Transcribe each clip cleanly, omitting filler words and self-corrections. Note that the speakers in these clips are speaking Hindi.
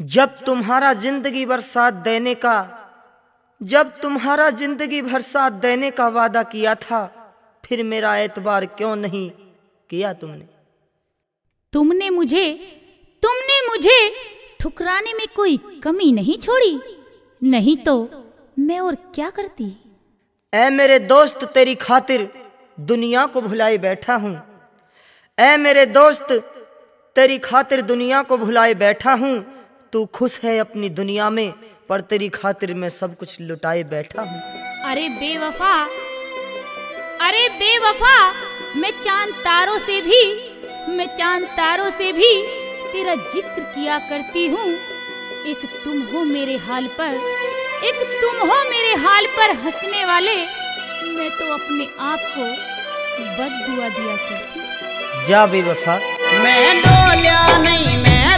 जब तुम्हारा जिंदगी भर साथ देने का वादा किया था, फिर मेरा एतबार क्यों नहीं किया तुमने? तुमने मुझे ठुकराने में कोई कमी नहीं छोड़ी, नहीं तो मैं और क्या करती। ऐ मेरे दोस्त तेरी खातिर दुनिया को भुलाए बैठा हूँ। ऐ मेरे दोस्त तेरी खातिर दुनिया को भुलाए बैठा हूँ। तू खुश है अपनी दुनिया में, पर तेरी खातिर मैं सब कुछ लुटाए बैठा हूँ। अरे बेवफा, मैं चांद तारों से भी तेरा जिक्र किया करती हूँ। एक तुम हो मेरे हाल पर हंसने वाले, मैं तो अपने आप को बद्दुआ दिया करती। जा बेवफा। मैं बोलिया नहीं,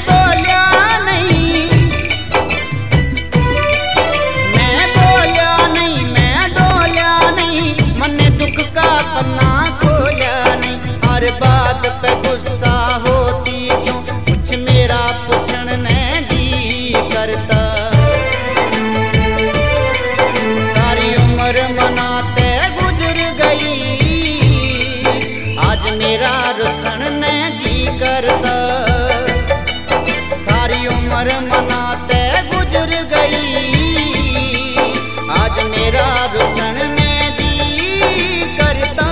मन्ने दुख का पन्ना खोलिया नहीं। हर बात पे गुस्सा होती क्यों, कुछ मेरा पूछन ने जी करता। सारी उम्र मनाते गुजर गई, आज मेरा रुसन ने जी करता। सारी उम्र मनाते गुजर गई, आज मेरा रुसन ने जी करता।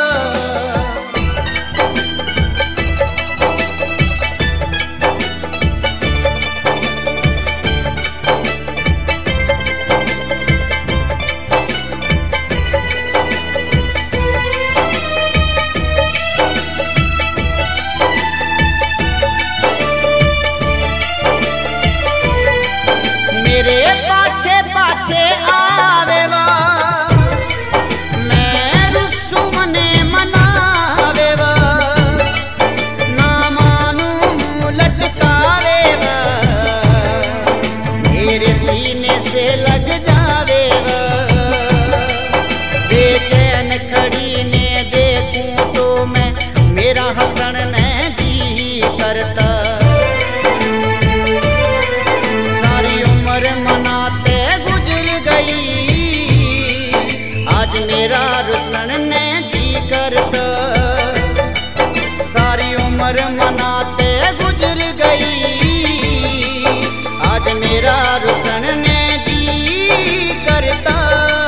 मेरे पाछे पाछे आवेवा, मैं रुस्सू मने मनावेवा। ना मानू मुँह लटकावेवा, मेरे सीने से लग जावेवा। बेचैन खड़ी ने देखूं तो मैं, मेरा हसन ने जी करता। मनाते गुजर गई, आज मेरा रुसन ने जी करता। सारी उम्र मनाते गुजर गई, आज मेरा रुसन ने जी करता।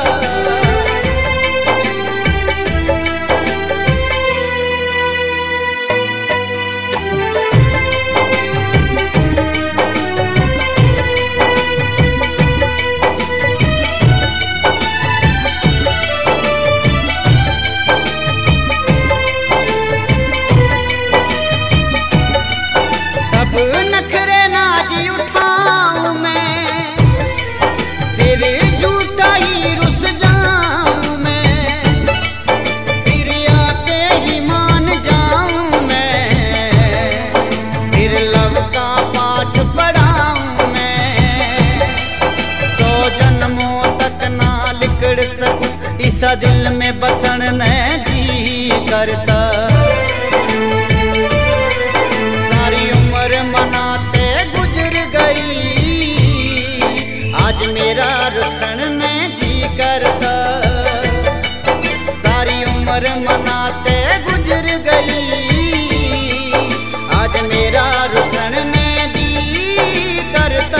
नखरे नाजी उठाऊं मैं, फिर झूठा ही रुस जाऊं मैं। फिर आके ही मान जाऊं मैं, फिर लव का पाठ पढ़ाऊं मैं। 100 जन्मों तक ना लिकड़ सकूं, इसा दिल में बसन ने जी करता। मनाते गुजर गई, आज मेरा रुसन ने जी करता। सारी उम्र मनाते गुजर गई, आज मेरा रुसन ने जी करता।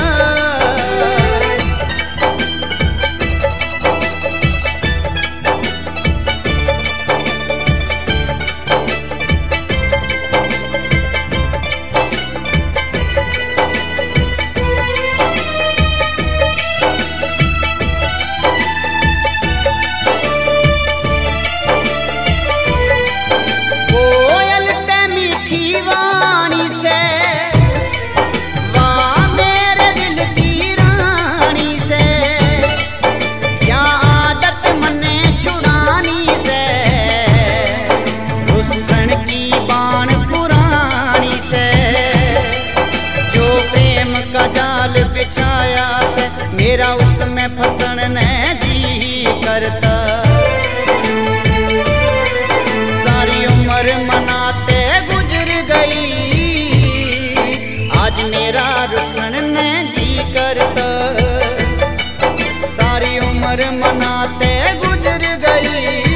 उम्र मनाते गुजर गई।